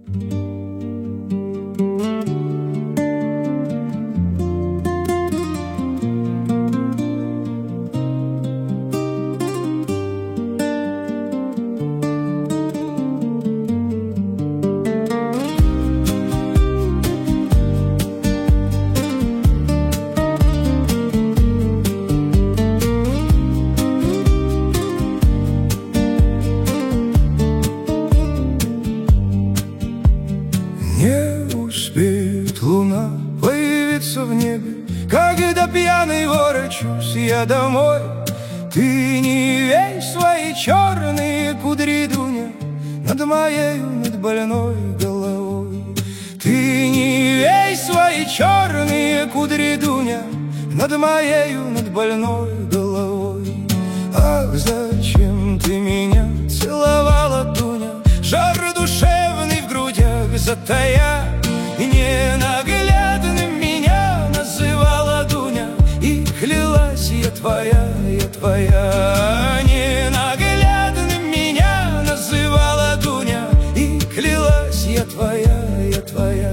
Не успеет луна появиться в небе, когда пьяный ворочусь я домой. Ты не вей свои черные кудри, Дуня, над моею, над больной головой. Ты не вей свои черные кудри, Дуня, над моею, над больной головой. Ах, зачем ты меня целовала, Дуня, жар душевный в грудях затая, и ненаглядным меня называла, Дуня, и клялась я твоя, я твоя. Ненаглядным меня называла, Дуня, и клялась я твоя, я твоя.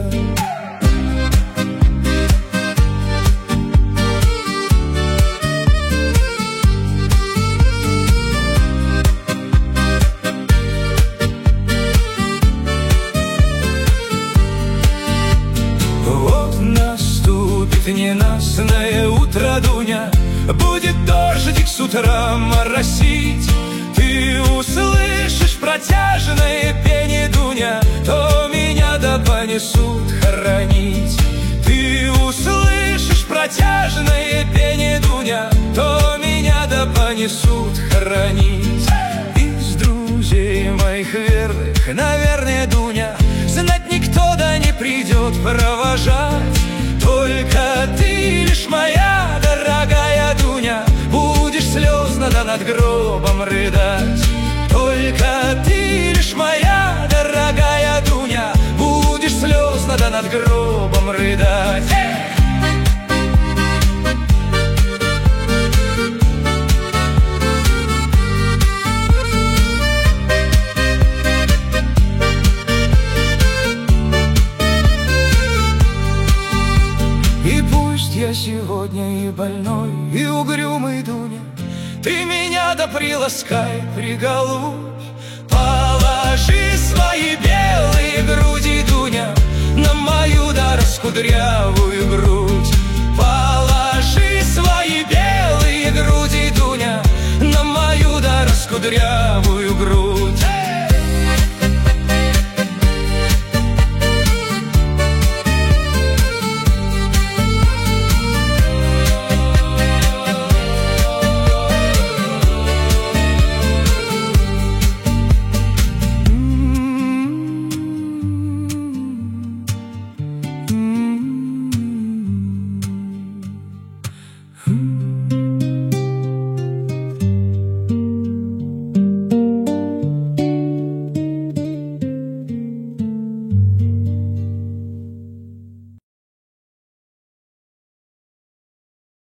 Ненастное утро, Дуня, будет дождик с утра моросить. Ты услышишь протяжное пение, Дуня, то меня да понесут хоронить. Ты услышишь протяжное пение, Дуня, то меня да понесут хоронить. Из друзей моих верных, наверное, Дуня, знать никто да не придет провожать. Только ты лишь моя дорогая, Дуня, будешь слезно да над гробом рыдать. Только ты лишь моя дорогая, Дуня, будешь слезно да над гробом рыдать. Я сегодня и больной, и угрюмый, Дуня, ты меня да приласкай, приголубь. Положи свои белые груди, Дуня, на мою да раскудрявую грудь. Положи свои белые груди, Дуня, на мою да раскудрявую.